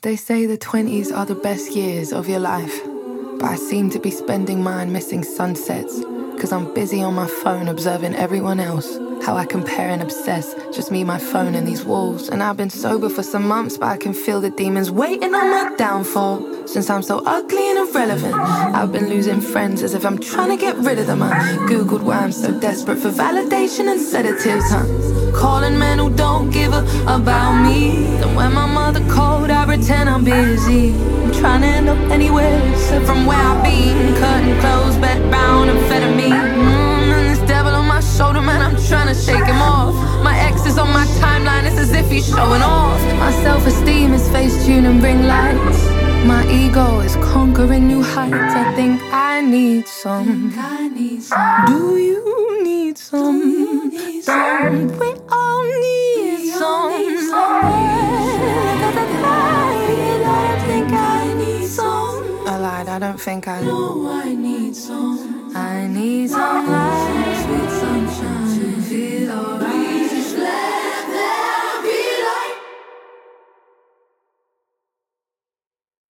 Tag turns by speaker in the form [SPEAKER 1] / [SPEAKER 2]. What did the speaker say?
[SPEAKER 1] They say the 20s are the best years of your life, but I seem to be spending mine missing sunsets, 'cause I'm busy on my phone observing everyone else, how I compare and obsess, just me, my phone and these walls. And I've been sober for some months, but I can feel the demons waiting on my downfall. Since I'm so ugly and irrelevant, I've been losing friends as if I'm trying to get rid of them. I googled why I'm so desperate for validation and sedatives, calling men who don't give a about me. And when my mother called, I pretend I'm busy. I'm trying to end up anywhere except from where I've been. Curtain closed, bed bound, amphetamine. And this devil on my shoulder, man, I'm trying to shake him off. My ex is on my timeline, it's as if he's showing off. My self-esteem is Facetune and ring lights. My ego is conquering new heights. I think I need some. Do you need some? Don't we all need some? I think I need some. I lied, I don't think I know. I need some. I need some.